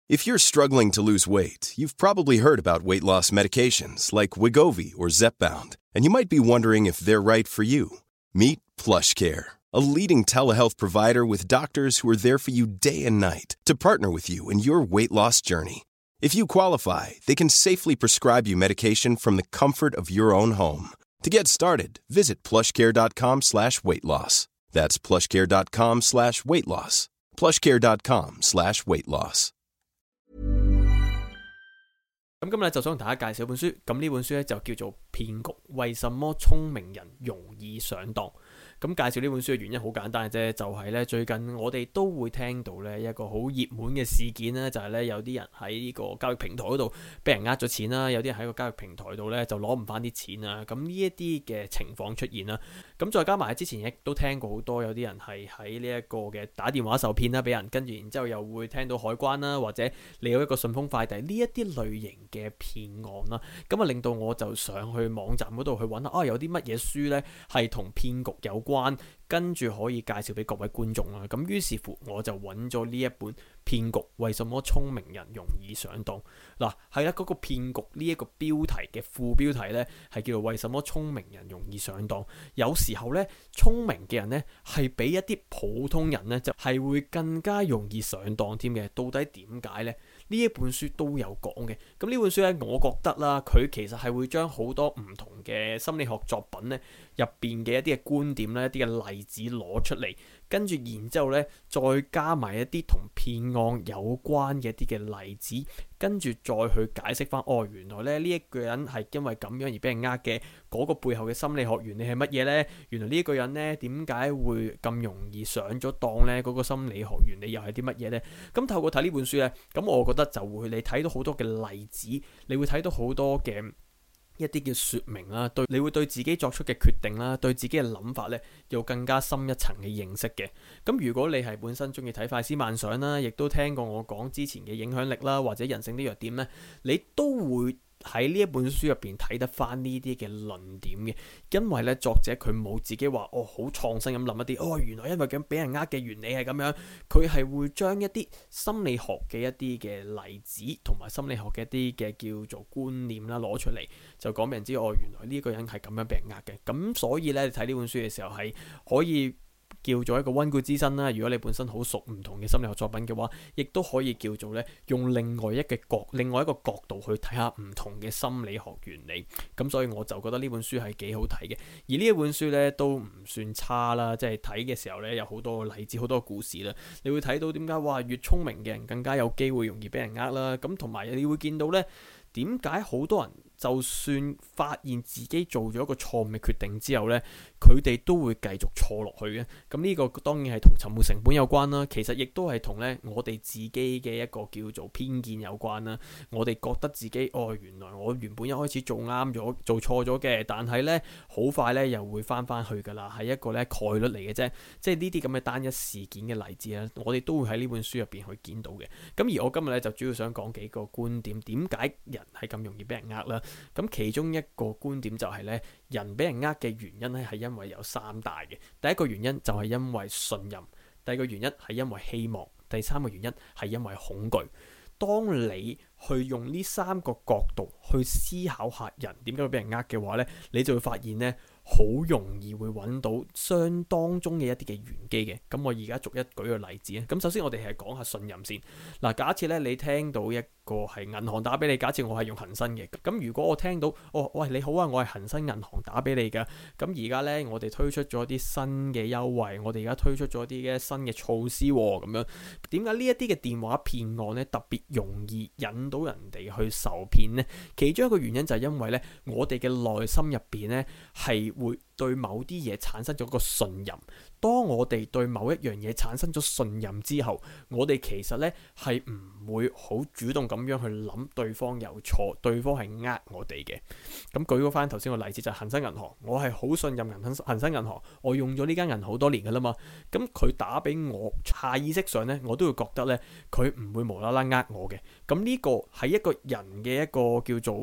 If you're struggling to lose weight, you've probably heard about weight loss medications like Wegovy or Zepbound, and you might be wondering if they're right for you. Meet PlushCare, a leading telehealth provider with doctors who are there for you day and night to partner with you in your weight loss journey. If you qualify, they can safely prescribe you medication from the comfort of your own home. To get started, visit plushcare.com/weightloss. That's plushcare.com/weightloss. plushcare.com/weightloss. 咁今日就想同大家介紹一本書，咁呢本書咧就叫做《騙局：為什麼聰明人容易上當》。咁介紹呢本書嘅原因好簡單嘅啫，就係咧最近我哋都會聽到咧一個好熱門嘅事件咧，就係咧有啲人喺呢個交易平台嗰度俾人呃咗錢啦，有啲人喺個交易平台度咧就攞唔翻啲錢啊，咁呢一啲嘅情況出現啦。咁再加埋之前亦都聽過好多有啲人係喺呢一個嘅打電話受騙啦，俾人跟住然之後又會聽到海關啦，或者你有一個順豐快遞呢一啲類型嘅騙案啦，咁啊令到我就上去網站嗰度去揾有啲乜嘢書呢係同騙局有關，跟住可以介紹俾各位觀眾啦。咁於是乎我就揾咗呢一本《騙局：為什麼聰明人容易上當》。嗱係啦，嗰個騙局呢一個標題嘅副標題呢係叫做為什麼聰明人容易上當。有時候呢，聰明嘅人呢係比一啲普通人呢就係會更加容易上當添嘅。到底點解呢？呢一本書都有講嘅。咁呢本書呢，我覺得啦，佢其實係會將好多唔同嘅心理學作品呢入邊嘅一啲嘅觀點咧，一啲嘅例子攞出嚟，跟住然之後咧，再加埋一啲同騙案有關嘅一啲嘅例子，跟住再去解釋翻，原來咧呢一個人係因為咁樣而俾人呃嘅，嗰個背後嘅心理學原理係乜嘢呢？原來呢一個人呢點解會咁容易上咗當呢？嗰個心理學原理又係啲乜嘢呢？咁透過睇呢本書呢，咁我覺得就會你睇到好多嘅例子，你會睇到好多嘅一啲嘅說明啦，你會對自己作出嘅決定啦，對自己嘅諗法呢，有更加深一層嘅認識嘅。咁如果你係本身中意睇快思慢想啦，亦都聽過我講之前嘅影響力啦，或者人性的弱點呢，你都會喺呢一本書入邊睇得翻呢啲嘅論點嘅。因為咧作者佢冇自己話好創新咁諗一啲原來因為咁俾人呃嘅原理係咁樣，佢係會將一啲心理學嘅一啲嘅例子同埋心理學嘅一啲嘅叫做觀念啦攞出嚟，就講俾人知原來呢個人係咁樣俾人呃嘅。咁所以咧你睇呢本書嘅時候係可以叫做一個溫故知新啦。如果你本身好熟唔同嘅心理學作品嘅話，亦都可以叫做咧用另外一個角度去睇下唔同嘅心理學原理。咁所以我就覺得呢本書係幾好睇嘅。而呢一本書咧都唔算差啦，即係睇嘅時候咧有好多例子好多故事啦，你會睇到點解越聰明嘅人更加有機會容易俾人呃啦。咁同埋你會見到咧點解好多人就算發現自己做咗一個錯誤嘅決定之後呢，佢哋都會繼續錯落去嘅。咁呢個當然係同沉沒成本有關啦，其實亦都係同呢我哋自己嘅一個叫做偏見有關啦。我哋覺得自己原來我原本一開始做啱咗做錯咗嘅，但係呢好快呢又會翻去噶啦，係一個呢概率嚟嘅啫。即係呢啲咁嘅單一事件嘅例子咧，我哋都會喺呢本書入邊去見到嘅。咁而我今日呢就主要想講幾個觀點，點解人係咁容易俾人呃啦？咁其中一個觀點就係咧，人俾人呃嘅原因咧係因為有三大嘅。第一個原因就係因為信任，第二個原因係因為希望，第三個原因係因為恐懼。當你去用呢三個角度去思考下人點解會俾人呃嘅話呢，你就會發現呢好容易會揾到相當中嘅一啲嘅玄機嘅。咁我而家逐一舉個例子啊。咁首先我哋係講下信任先。嗱，假設咧你聽到一個係銀行打俾你，假設我係用恒生嘅。咁如果我聽到喂你好啊，我係恒生銀行打俾你噶。咁而家呢，我哋推出咗啲新嘅優惠，我哋而家推出咗啲嘅新嘅措施咁樣。點解呢一啲嘅電話騙案呢特別容易引到人哋去受騙呢？其中一個原因就係因為呢，我哋嘅內心入邊呢係會對某啲嘢產生咗個信任。當我哋對某一樣嘢產生咗信任之後，我哋其實呢係唔會好主動咁樣去諗對方有錯，對方係呃我哋嘅。咁舉翻頭先個例子就係恒生銀行，我係好信任恒生銀行，我用咗呢間銀行好多年噶啦嘛。咁佢打俾我，下意識上呢，我都會覺得呢，佢唔會無啦啦呃我嘅。咁呢個係一個人嘅一個叫做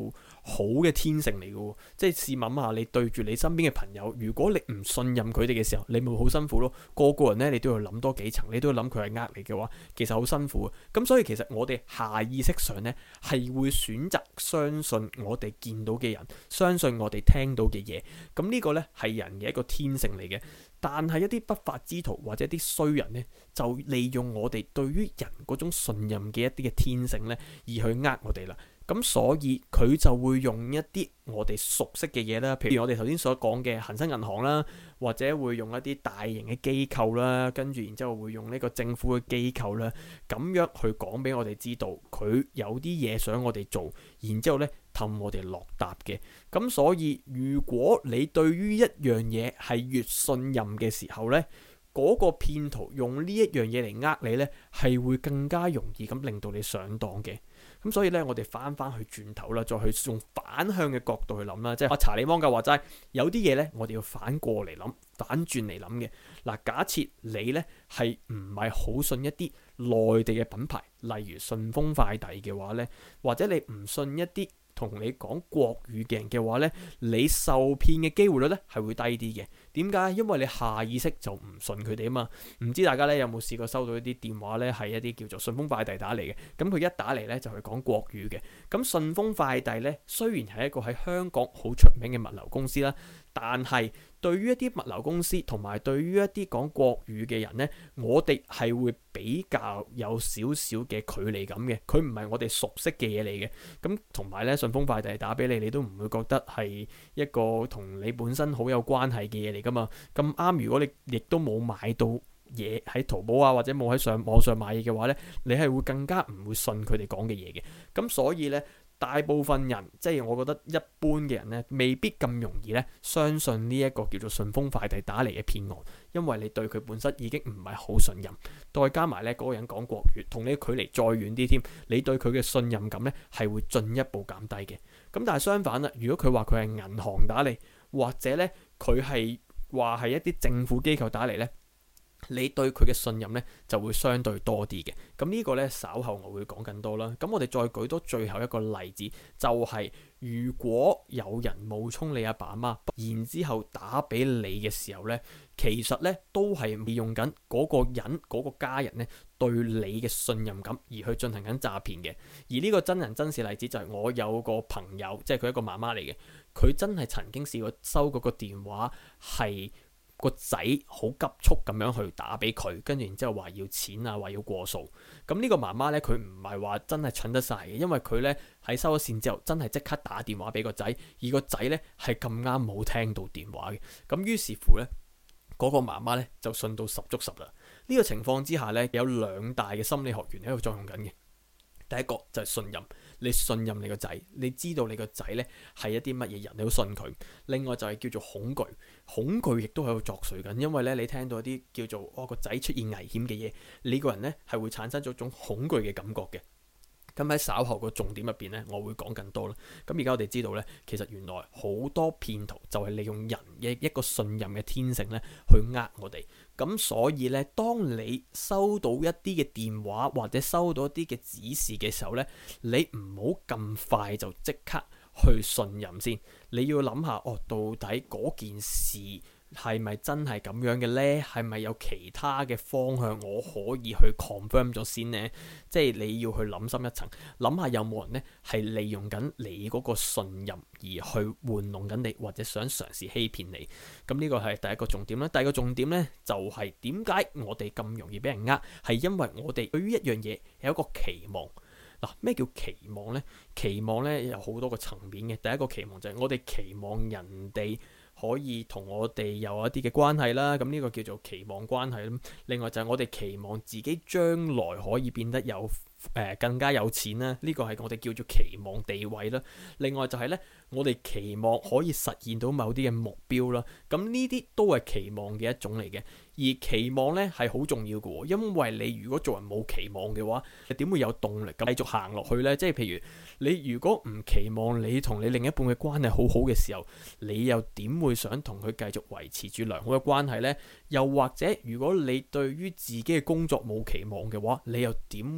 好嘅天性嚟嘅喎。即係試諗下，你對住你身邊嘅朋友，如果你唔信任佢哋嘅時候，你咪好辛苦咯。個個人呢，你都要諗多幾層，你都要諗佢係呃你嘅話，其實好辛苦嘅。咁所以其實我哋下意識上呢，係會選擇相信我哋見到嘅人，相信我哋聽到嘅嘢。咁呢個呢，係人嘅一個天性嚟嘅。但係一啲不法之徒或者一啲衰人呢，就利用我哋對於人嗰種信任嘅一啲嘅天性呢，而去呃我哋啦。咁所以佢就會用一啲我哋熟悉嘅嘢啦，譬如我哋頭先所講嘅恒生銀行啦，或者會用一啲大型嘅機構啦，跟住然之後會用呢個政府嘅機構啦，咁樣去講俾我哋知道佢有啲嘢想我哋做，然之後呢氹我哋落搭嘅。咁所以如果你對於一樣嘢係越信任嘅時候呢，嗰個騙徒用呢一樣嘢嚟呃你呢，係會更加容易咁令到你上當嘅。咁所以呢，我哋翻去轉頭啦，再去用反向嘅角度去諗啦，即係查理芒格話齋，有啲嘢呢，我哋要反過嚟諗，反轉嚟諗嘅。嗱，假設你呢係唔係好信一啲內地嘅品牌，例如順豐快遞嘅話呢，或者你唔信一啲同你講國語嘅人嘅話呢，你受騙嘅機會率呢係會低啲嘅。點解？因為你下意識就唔信佢哋啊嘛。唔知大家呢有冇試過收到一啲電話呢，係一啲叫做順豐快遞打嚟嘅。咁佢一打嚟呢，就係講國語嘅。咁順豐快遞呢，雖然係一個喺香港好出名嘅物流公司啦，但係對於一啲物流公司同埋對於一啲講國語嘅人呢，我哋係會比較有少少嘅距離感嘅。佢唔係我哋熟悉嘅嘢嚟嘅。咁同埋呢，順豐快遞打俾你，你都唔會覺得係一個同你本身好有關係嘅嘢嚟噶嘛。咁啱，如果你亦都冇買到嘢喺淘寶啊，或者冇喺網上買嘢嘅話呢，你係會更加唔會信佢哋講嘅嘢嘅。咁所以呢，大部分人，即係我覺得一般嘅人呢，未必咁容易呢相信呢一個叫做順豐快遞打嚟嘅騙案，因為你對佢本身已經唔係好信任，再加埋呢嗰個人講國語，同你距離再遠啲添，你對佢嘅信任感呢係會進一步減低嘅。咁但係相反啦，如果佢話佢係銀行打嚟，或者呢佢係話係一啲政府機構打嚟呢，你對佢嘅信任呢就會相對多啲嘅。咁呢個呢，稍後我會講更多啦。咁我哋再舉多最後一個例子，就係如果有人冒充你阿爸阿媽，然之後打俾你嘅時候呢，其實呢都係利用緊嗰個人嗰個家人呢對你嘅信任感而去進行緊詐騙嘅。而呢個真人真事例子就係我有個朋友，即係佢一個媽媽嚟嘅，佢真係曾經試過收嗰個電話係個仔好急速咁樣去打俾佢，跟住然之後話要錢啊，話要過數。咁呢個媽媽呢，佢唔係話真係蠢得晒嘅，因為佢呢喺收咗線之後，真係即刻打電話俾個仔，而個仔呢係咁啱冇聽到電話嘅。咁於是乎呢，嗰個媽媽呢就信到十足十啦。呢個情況之下呢，有兩大嘅心理學原理喺度作用緊嘅。第一個就係信任，你信任你個仔，你知道你個仔呢係一啲乜嘢人，你都信佢。另外就係叫做恐懼，恐懼亦都喺度作祟緊，因為呢，你聽到一啲叫做個仔出現危險嘅嘢，你個人呢係會產生咗一種恐懼嘅感覺嘅。咁喺稍後個重點入邊呢，我會講更多啦。咁而家我哋知道呢，其實原來好多騙徒就係利用人嘅一個信任嘅天性呢去呃我哋。咁所以呢，當你收到一啲嘅電話或者收到一啲嘅指示嘅時候呢，你唔好咁快就即刻去信任先。你要諗下，到底嗰件事係咪真係咁樣嘅呢？係咪有其他嘅方向我可以去 confirm 咗先呢？即係你要去諗深一層，諗下有冇人呢係利用緊你嗰個信任而去玩弄緊你，或者想嘗試欺騙你。咁呢個係第一個重點啦。第二個重點呢，就係點解我哋咁容易俾人呃？係因為我哋對於一樣嘢有一個期望。嗱，咩叫期望呢？期望呢有好多個層面嘅。第一個期望就係我哋期望人哋可以同我哋有一啲嘅關係啦，咁呢個叫做期望關係啦。另外就係我哋期望自己將來可以變得更加有錢啦，呢個係我哋叫做期望地位啦。另外就係呢，我哋期望可以實現到某啲嘅目標啦。咁呢啲都係期望嘅一種嚟嘅。而期望呢係好重要嘅，因為你如果做人冇期望嘅話，你點會有動力咁繼續行落去呢？即係譬如你如果唔期望你同你另一半嘅關係好好嘅時候，你又點會想同佢繼續維持住良好嘅關係呢？又或者如果你對於自己嘅工作冇期望嘅話，你又點會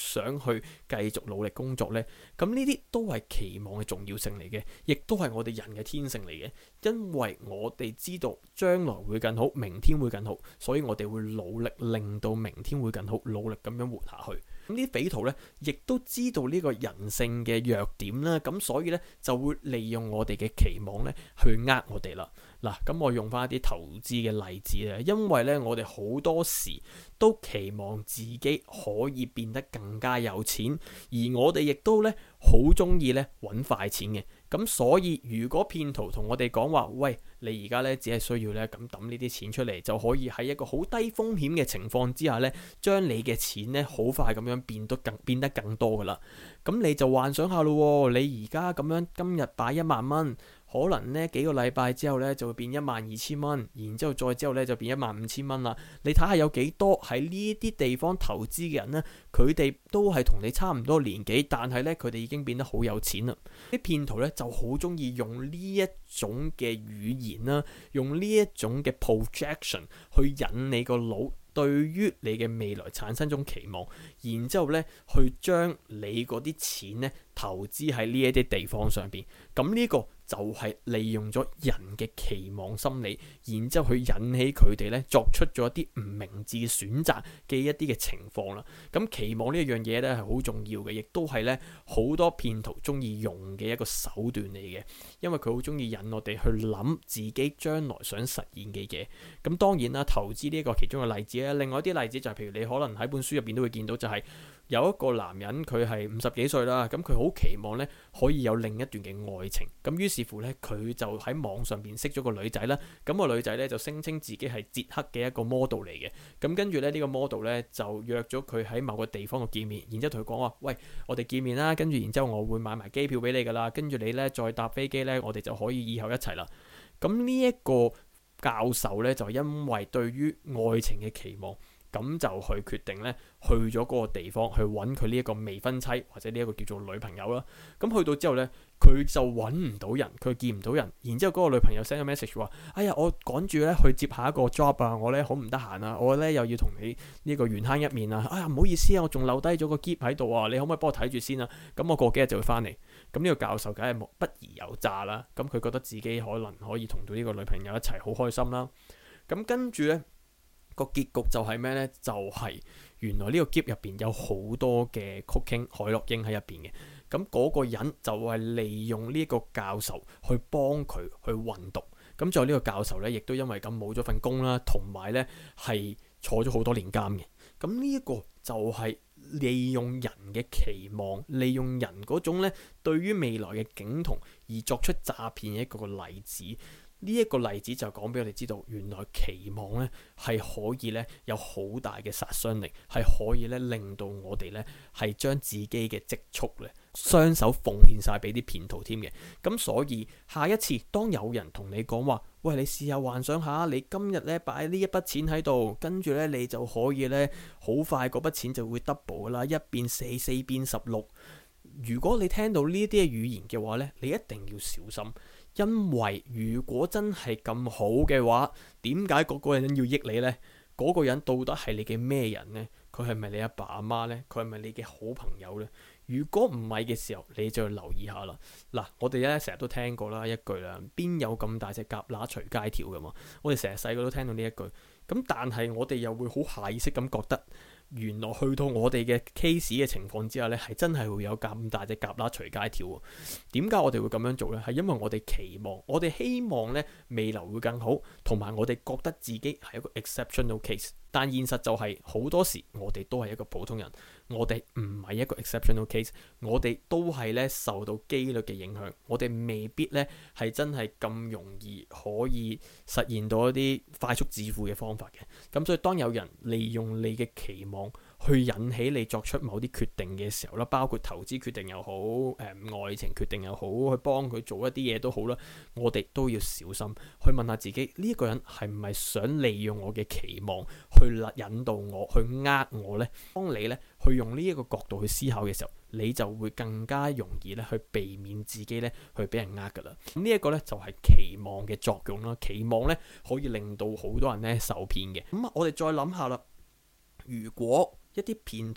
想去繼續努力工作呢？咁呢啲都係期望嘅重要性嚟嘅，亦都係我哋人嘅天性嚟嘅。因為我哋知道將來會更好，明天會更好，所以我哋會努力令到明天會更好，努力咁樣活下去。咁呢啲匪徒呢，亦都知道呢個人性嘅弱點啦，咁所以呢，就會利用我哋嘅期望呢去呃我哋啦。嗱，咁我用翻一啲投資嘅例子咧，因為呢，我哋好多時都期望自己可以變得更加有錢，而我哋亦都呢好中意呢揾快錢嘅。咁所以如果騙徒同我哋講話，喂，你而家呢只係需要呢咁抌呢啲錢出嚟，就可以喺一個好低風險嘅情況之下呢，將你嘅錢呢好快咁樣變得更多噶啦。咁你就幻想下咯，你而家咁樣今日擺1萬蚊，可能呢幾個禮拜之後呢就會變12000蚊，然之後再之後呢就變15000蚊啦。你睇下有幾多喺呢啲地方投資嘅人呢，佢哋都係同你差唔多年紀，但係呢佢哋已經變得好有錢啦。啲騙徒呢就好中意用呢一種嘅語言啦，用呢一種嘅 projection 去引你個腦，對於你嘅未來產生種期望，然之後呢去將你嗰啲錢呢投資喺呢一啲地方上邊。咁呢個就係利用咗人嘅期望心理，然之後去引起佢哋呢作出咗一啲唔明智選擇嘅一啲嘅情況啦。咁期望呢一樣嘢呢係好重要嘅，亦都係呢好多騙徒中意用嘅一個手段嚟嘅，因為佢好中意引我哋去諗自己將來想實現嘅嘢。咁當然啦，投資呢一個其中嘅例子咧，另外一啲例子就係譬如你可能喺本書入邊都會見到，就係有一個男人佢係50幾歲啦，咁佢好期望呢可以有另一段嘅愛情，咁於是乎呢，佢就喺網上邊識咗個女仔啦，咁個女仔呢就聲稱自己係捷克嘅一個 model 嚟嘅，咁跟住呢呢個 model 呢就約咗佢喺某個地方度見面，然之後同佢講話，喂，我哋見面啦，跟住然之後我會買埋機票俾你噶啦，跟住你呢再搭飛機呢，我哋就可以以後一齊啦。咁呢一個教授呢，就因為對於愛情嘅期望，咁就去決定咧，去咗嗰個地方去揾佢呢一個未婚妻或者呢一個叫做女朋友啦。咁去到之後呢，佢就揾唔到人，佢見唔到人。然之後嗰個女朋友 send 個 message 話：哎呀，我趕住咧去接下一個 job 啊，我呢好唔得閒啊，我呢又要同你呢個緣慳一面啊。哎呀，唔好意思啊，我仲留低咗個篋喺度啊，你可唔可以幫我睇住先啊？咁我過幾日就會翻嚟。咁呢個教授梗係不疑有詐啦。咁佢覺得自己可能可以同到呢個女朋友一齊，好開心啦。咁跟住呢，個結局就係咩呢？就係原來呢個篋入邊有好多嘅cocaine海洛因喺入邊嘅。咁嗰個人就係利用呢個教授去幫佢去運毒。咁最後呢個教授呢，亦都因為咁冇咗份工啦，同埋呢係坐咗好多年監嘅。咁呢一個就係利用人嘅期望，利用人嗰種呢對於未來嘅景同而作出詐騙嘅一個例子。呢一個例子就講俾我哋知道，原來期望呢係可以呢有好大嘅殺傷力，係可以呢令到我哋呢係將自己嘅積蓄呢雙手奉獻晒俾啲騙徒添嘅。咁所以下一次當有人同你講話，喂，你試下幻想下，你今日呢擺呢一筆錢喺度，跟住呢你就可以呢好快嗰筆錢就會 double 噶啦，1變4， 4變16。如果你聽到呢啲嘅語言嘅話呢，你一定要小心。因為如果真係咁好嘅話，點解嗰個人要益你呢？嗰個人到底係你嘅咩人呢？佢係咪你阿爸阿媽呢？佢係咪你嘅好朋友呢？如果唔係嘅時候，你就要留意下啦。嗱，我哋咧成日都聽過啦一句啦，邊有咁大隻蛤乸隨街跳噶嘛？我哋成日細個都聽到呢一句。咁但係我哋又會好下意識咁覺得，原來去到我哋嘅 case 嘅情況之下呢，係真係會有咁大隻蛤乸隨街跳喎。點解我哋會咁樣做呢？係因為我哋期望，我哋希望呢未來會更好，同埋我哋覺得自己係一個 exceptional case。但現實就係好多時我哋都係一個普通人，我哋唔係一個 exceptional case，我哋都係咧受到機率嘅影響，我哋未必咧係真係咁容易可以實現到一啲快速致富嘅方法嘅。咁所以當有人利用你嘅期望去引起你作出某啲決定嘅時候啦，包括投資決定又好，愛情決定又好，去幫佢做一啲嘢都好啦，我哋都要小心去問下自己，呢一個人係唔係想利用我嘅期望去引導我，去呃我呢？當你呢去用呢一個角度去思考嘅時候，你就會更加容易咧去避免自己咧去俾人呃噶啦。咁呢一個呢就係期望嘅作用啦。期望呢可以令到好多人呢受騙嘅。咁我哋再諗下啦，如果一啲騙徒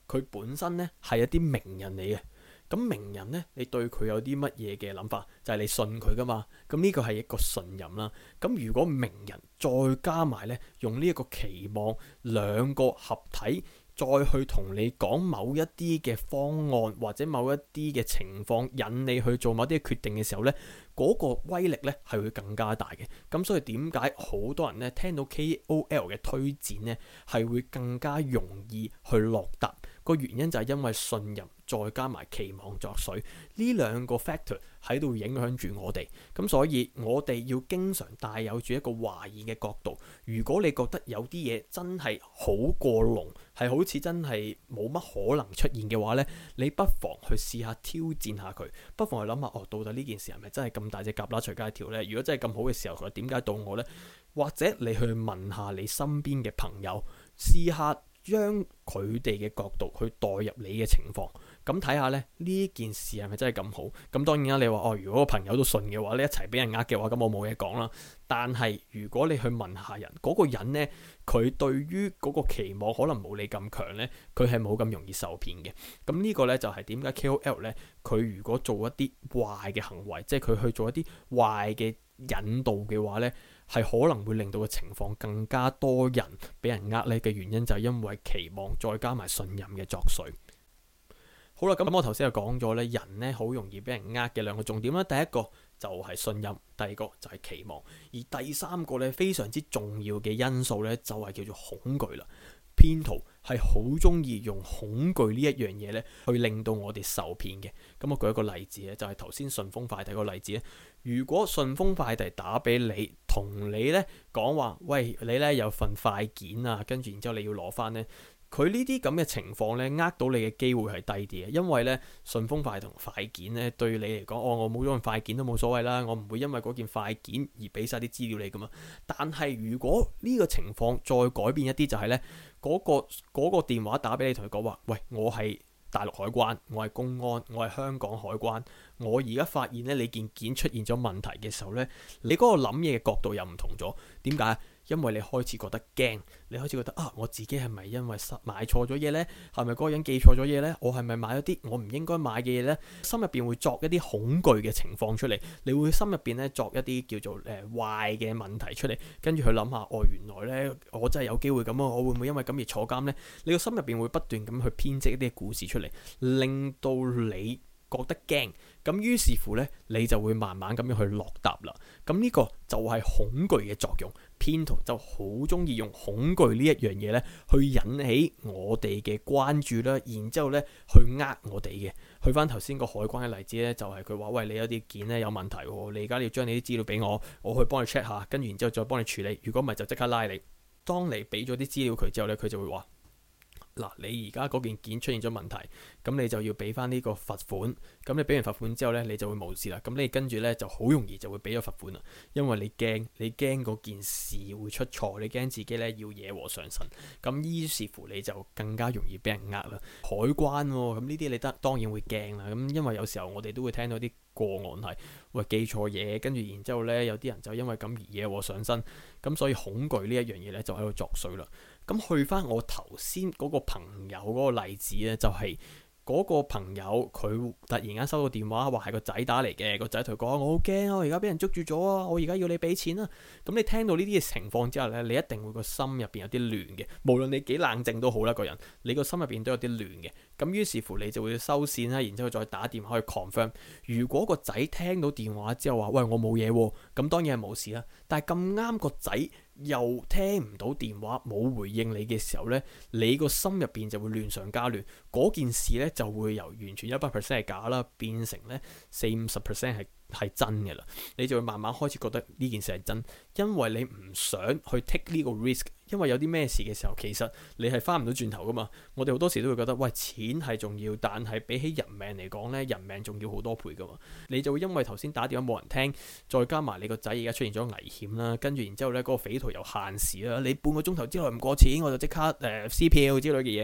佢本身呢係一啲名人嚟嘅。咁名人呢，你對佢有啲乜嘢嘅諗法？就係你信佢噶嘛。咁呢個係一個信任啦。咁如果名人再加埋呢，用呢一個期望，兩個合體，再去同你講某一啲嘅方案或者某一啲嘅情況，引你去做某啲嘅決定嘅時候呢，嗰個威力呢係會更加大嘅。咁所以點解好多人呢聽到 KOL 嘅推薦呢係會更加容易去落答？個原因就係因為信任再加埋期望作祟，呢兩個 factor 喺度影響住我哋。咁所以我哋要經常帶有住一個懷疑嘅角度。如果你覺得有啲嘢真係好過龍，係好似真係冇乜可能出現嘅話呢，你不妨去試下挑戰下佢，不妨去諗下到底呢件事係咪真係咁大隻蛤乸隨街跳呢？如果真係咁好嘅時候，佢點解到我呢？或者你去問下你身邊嘅朋友，試下將佢哋嘅角度去代入你嘅情況，咁睇下咧呢件事係咪真係咁好？咁當然啦，你話如果個朋友都信嘅話，你一齊俾人呃嘅話，咁我冇嘢講啦。但係如果你去問下人，嗰個人呢，佢對於嗰個期望可能冇你咁強呢，佢係冇咁容易受騙嘅。咁呢個呢，就係點解 KOL 呢，佢如果做一啲壞嘅行為，即係佢去做一啲壞嘅引導嘅話呢，係可能會令到個情況更加多人俾人呃呢嘅原因，就係因為期望再加埋信任嘅作祟。好啦，咁我頭先就講咗咧，人咧好容易俾人呃嘅兩個重點啦。第一個就係信任，第二個就係期望，而第三個咧非常之重要嘅因素咧就係叫做恐懼啦。騙徒係好中意用恐懼呢一樣嘢咧去令到我哋受騙嘅。咁我舉一個例子咧，就係頭先順豐快遞個例子咧。如果順豐快遞打俾你，同你咧講話，喂，你咧有份快件啊，跟住然之後你要攞翻咧。佢呢啲咁嘅情況咧，呃到你嘅機會係低啲嘅，因為咧順豐快同快件咧對你嚟講，我冇咗份快件都冇所謂啦，我唔會因為嗰件快件而俾晒啲資料你噶嘛。但係如果呢個情況再改變一啲，就係咧嗰個電話打俾你，同佢講話，喂，我係大陸海關，我係公安，我係香港海關，我而家發現咧你件出現咗問題嘅時候咧，你嗰個諗嘢嘅角度又唔同咗。點解？因為你開始覺得驚，你開始覺得我自己係咪因為買錯咗嘢呢？係咪嗰個人記錯咗嘢呢？我係咪買咗啲我唔應該買嘅嘢呢？心入邊會作一啲恐懼嘅情況出嚟，你會心入邊咧作一啲叫做壞嘅問題出嚟，跟住去諗下，原來呢，我真係有機會咁啊！我會唔會因為咁而坐監呢？你個心入邊會不斷咁去編織一啲故事出嚟，令到你覺得驚，咁於是乎呢，你就會慢慢咁樣去落答啦。咁呢個就係恐懼嘅作用，騙徒就好中意用恐懼呢一樣嘢呢去引起我哋嘅關注啦，然之後呢去呃我哋嘅。去翻頭先個海關嘅例子呢，就係佢話，喂，你有啲件呢有問題，你而家要將你啲資料俾我，我去幫你 check 下，跟住然之後再幫你處理。如果唔係就即刻拉你。當你俾咗啲資料佢之後呢，佢就會話，嗱，你而家嗰件出現咗問題，咁你就要俾翻呢個罰款。咁你俾完罰款之後呢，你就會冇事啦。咁你跟住呢就好容易就會俾咗罰款啦，因為你驚嗰件事會出錯，你驚自己呢要惹禍上身。咁於是乎你就更加容易俾人呃啦。海關喎，咁呢啲你當然會驚啦。咁因為有時候我哋都會聽到啲個案係，喂，記錯嘢，跟住然之後呢有啲人就因為咁而惹禍上身。咁所以恐懼呢一樣嘢呢就喺度作祟啦。咁去翻我頭先嗰個朋友嗰個例子呢，就係嗰個朋友佢突然間收到電話，話係個仔打嚟嘅，個仔同佢講，我好驚啊，我而家俾人捉住咗啊，我而家要你俾錢啊。咁你聽到呢啲嘅情況之下呢，你一定會個心入邊有啲亂嘅，無論你幾冷靜都好啦，個人你個心入邊都有啲亂嘅。咁於是乎你就會收線啦，然之後再打電話去 confirm。如果個仔聽到電話之後話，喂，我冇嘢喎，咁當然係冇事啦。但係咁啱個仔又聽唔到電話，冇回應你嘅時候呢，你個心入邊就會亂上加亂，嗰件事呢就會由完全100% 係假啦，變成呢40-50% 係真嘅啦。你就會慢慢開始覺得呢件事係真，因為你唔想去 take 呢個 risk，因為有啲咩事嘅時候，其實你係翻唔到轉頭噶嘛。我哋好多時都會覺得，喂，錢係重要，但係比起人命嚟講呢，人命仲要好多倍噶嘛。你就會因為頭先打電話冇人聽，再加埋你個仔而家出現咗危險啦，跟住然之後呢嗰個匪徒又限時啦，你半個鐘頭之內唔過錢，我就即刻撕票之類嘅嘢。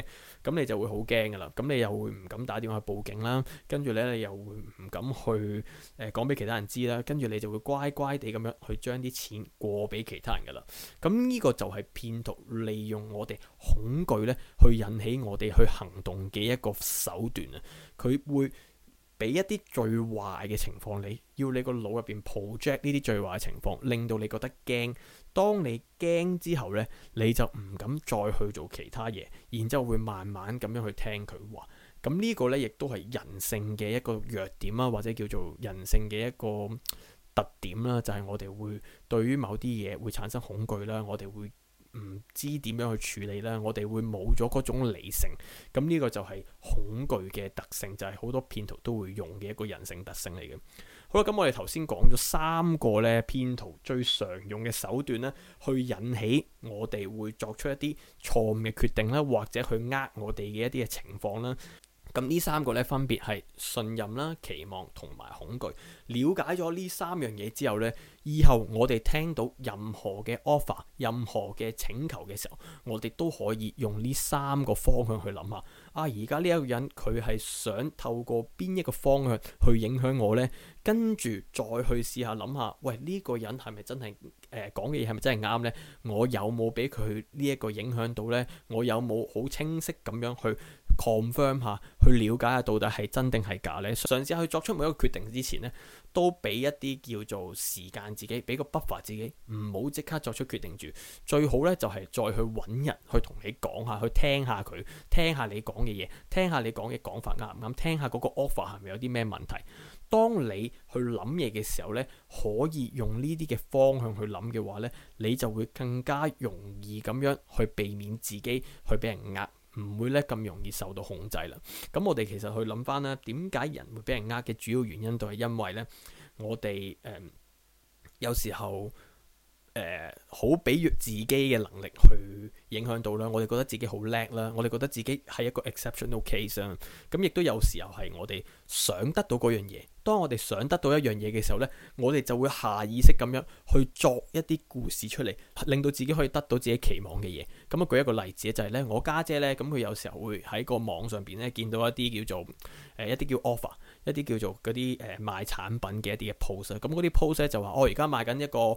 咁你就會好驚噶啦，咁你又會唔敢打電話去報警啦，跟住咧你又會唔敢去講俾其他人知啦，跟住你就會乖乖地咁樣去將啲錢過俾其他人噶啦。咁呢個就係騙徒利用我哋恐懼咧去引起我哋去行動嘅一個手段啊！佢會俾一啲最壞嘅情況你，要你個腦入邊 project 呢啲最壞嘅情況，令到你覺得驚。當你驚之後呢，你就唔敢再去做其他嘢，然之後會慢慢咁樣去聽佢話。咁呢個呢，亦都係人性嘅一個弱點啊，或者叫做人性嘅一個特點啦，就係我哋會對於某啲嘢會產生恐懼啦，我哋會唔知點樣去處理啦，我哋會冇咗嗰種理性，咁呢個就係恐懼嘅特性，就係好多騙徒都會用嘅一個人性特性嚟嘅。好啦，咁我哋頭先講咗3個咧騙徒最常用嘅手段咧，去引起我哋會作出一啲錯誤嘅決定啦，或者去呃我哋嘅一啲嘅情況啦。咁呢3個咧分別係信任啦、期望同埋恐懼。了解咗呢3樣嘢之後呢，以後我哋聽到任何嘅 offer、任何嘅請求嘅時候，我哋都可以用呢3個方向去諗下。而家呢一個人佢係想透過邊一個方向去影響我呢？跟住再去試下諗下，喂，呢個人係咪真係講嘅嘢係咪真係啱呢？我有冇俾佢呢一個影響到呢？我有冇好清晰咁樣去confirm 下，去了解下到底係真定係假呢？嘗試下去作出每一個決定之前呢，都俾一啲叫做時間自己，俾個 buffer 自己，唔好即刻作出決定住。最好呢，就係再去揾人去同你講下，去聽下佢，聽下你講嘅嘢，聽下你講嘅講法啱唔啱，聽下嗰個 offer 係咪有啲咩問題。當你去諗嘢嘅時候呢，可以用呢啲嘅方向去諗嘅話呢，你就會更加容易咁樣去避免自己去俾人呃，唔會咧咁容易受到控制啦。咁我哋其實去諗翻啦，點解人會俾人呃嘅主要原因都係因為呢，我哋有時候好俾自己嘅能力去影響到啦，我哋覺得自己好叻啦，我哋覺得自己係一個 exceptional case 啊。咁亦都有時候係我哋想得到嗰樣嘢。當我哋想得到一樣嘢嘅時候呢，我哋就會下意識咁樣去作一啲故事出嚟，令到自己可以得到自己期望嘅嘢。咁啊，舉一個例子就係呢，我家姐呢，咁佢有時候會喺個網上邊呢見到一啲叫做一啲叫 offer， 一啲叫做嗰啲賣產品嘅一啲嘅 post。咁嗰啲 post 咧就話我而家賣緊一個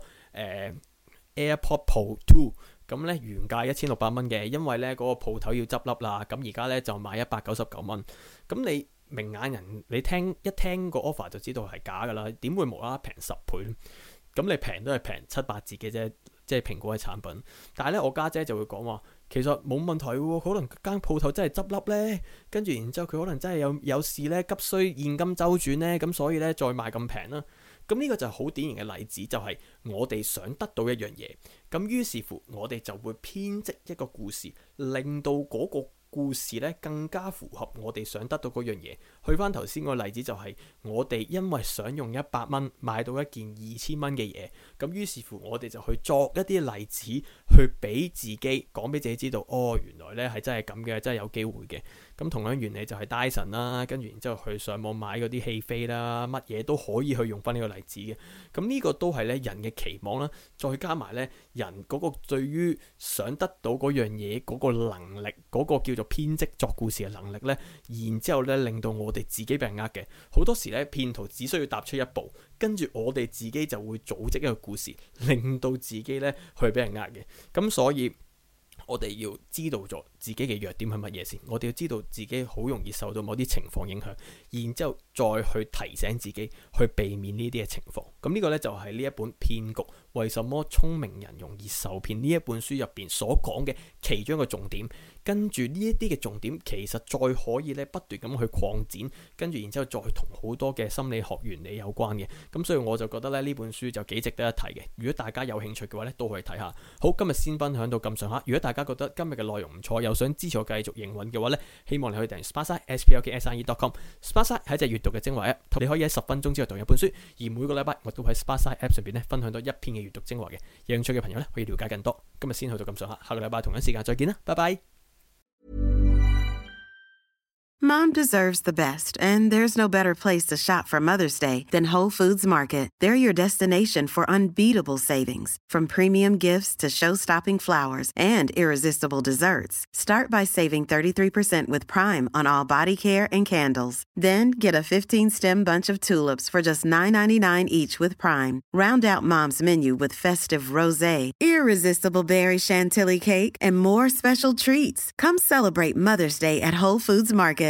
AirPod Pro 2，咁咧原價1600蚊嘅，因為咧嗰個鋪頭要執笠啦，咁而家咧就賣199蚊。咁你明眼人，你一聽個 offer 就知道係假噶啦，點會無啦啦平10倍？咁你平都係平7-8折嘅啫，即係蘋果嘅產品。但係咧我家姐就會講話，其實冇問題喎，可能間鋪頭真係執笠咧，跟住然之後佢可能真係有事咧，急需現金周轉咧，咁所以咧再賣咁平啦。咁呢個就係好典型嘅例子，就係我哋想得到一樣嘢，咁於是乎我哋就會編織一個故事，令到嗰個故事咧更加符合我哋想得到嗰樣嘢。去翻頭先個例子就係我哋因為想用100蚊買到一件2000蚊嘅嘢，咁於是乎我哋就去作一啲例子去俾自己講俾自己知道，原來咧係真係咁嘅，真係有機會嘅。咁同樣原理就係 Dyson 啦，跟住然之後去上網買嗰啲戲飛啦，乜嘢都可以去用翻呢個例子嘅。咁呢個都係咧人嘅期望啦，再加埋咧人嗰個對於想得到嗰樣嘢嗰個能力，嗰個叫做編織作故事嘅能力咧，然之後咧令到我哋自己俾人呃嘅。好多時咧騙徒只需要踏出一步，跟住我哋自己就會組織一個故事，令到自己咧去俾人呃嘅。咁所以我哋要知道咗自己嘅弱點係乜嘢先，我哋要知道自己好容易受到某啲情況影響，然之後再去提醒自己去避免呢啲嘅情況。咁呢個呢，就係呢一本騙局為什麼聰明人容易受騙呢一本書入邊所講嘅其中一個重點。跟住呢一啲嘅重點，其實再可以咧不斷咁去擴展，跟住然之後再同好多嘅心理學原理有關嘅。咁所以我就覺得咧呢本書就幾值得一提嘅。如果大家有興趣嘅話咧，都可以睇下。好，今日先分享到咁上下。如果大家覺得今日嘅內容唔錯，又想支持我繼續營運嘅話咧，希望你可以訂閱 Sparkside sparkside.com。Sparkside 係一隻閱讀嘅精華 app，你可以喺10分鐘之內讀一本書。而每個禮拜我都喺 Sparkside app 上邊咧分享到一篇嘅閱讀精華嘅。有興趣嘅朋友咧可以了解更多。今日先去到咁上下，下個禮拜同一時間再見啦，拜拜。 Mom deserves the best, and there's no better place to shop for Mother's Day than Whole Foods Market. They're your destination for unbeatable savings, from premium gifts to show-stopping flowers and irresistible desserts. Start by saving 33% with Prime on all body care and candles. Then get a 15-stem bunch of tulips for just $9.99 each with Prime. Round out Mom's menu with festive rosé, irresistible berry chantilly cake, and more special treats. Come celebrate Mother's Day at Whole Foods Market